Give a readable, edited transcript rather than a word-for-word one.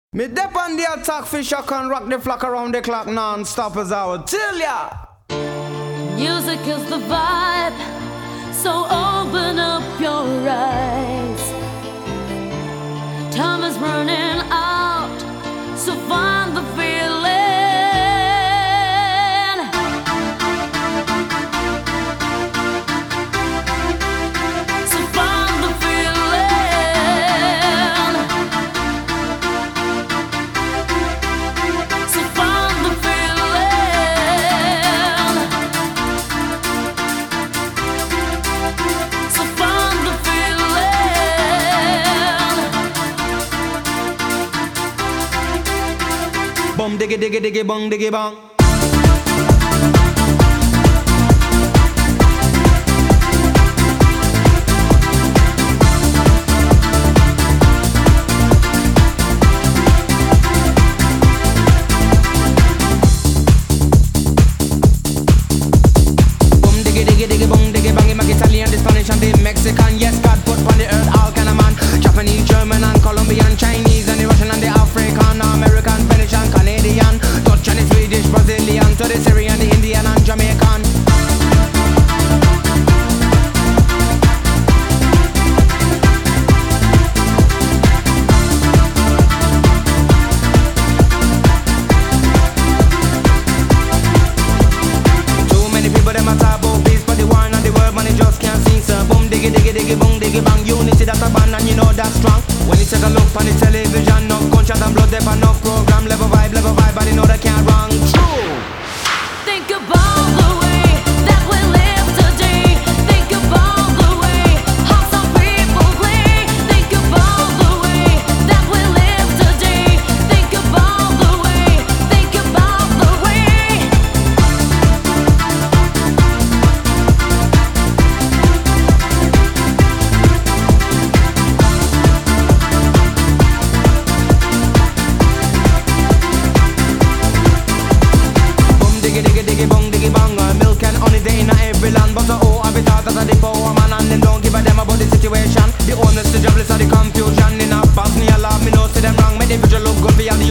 Me dep on the attack for shock and rock the flock around the clock non-stop as I would tell ya. Music is the vibe, so open up your eyes. Time is running out, so find the feeling. So find the feeling. So find the feeling. So find the feeling. Bum diggy diggy diggy bong diggy bong. Italian, the Spanish and the Mexican. Yes, God put on the earth all kind of man. Japanese, German and Colombian, Chinese and the Russian and the African, American, Finnish and Canadian, Dutch and the Swedish, Brazilian, to the Syrian, the Indian and Jamaican. Too many people them a talk about peace, but the war and the world, man, it just can't sing. So boom diggy diggy diggy boom diggy bang. Unity that's a band and you know that's strong. When you take a look on the television, no conscious and blood, there no program. Level vibe, but you know they can't wrong. True. Think about the way that we live today. Think about the way how some people play. Think about the way that we live today. Think about the way. Think about the way. Diggy diggy diggy bong diggy bong. Milk and honey day in every land, but oh, I be thought that the power man and them don't give a damn about the situation. The honest, the jobless, or the confusion in a Bosnia love. Me know see them wrong. Me the visual look good for all the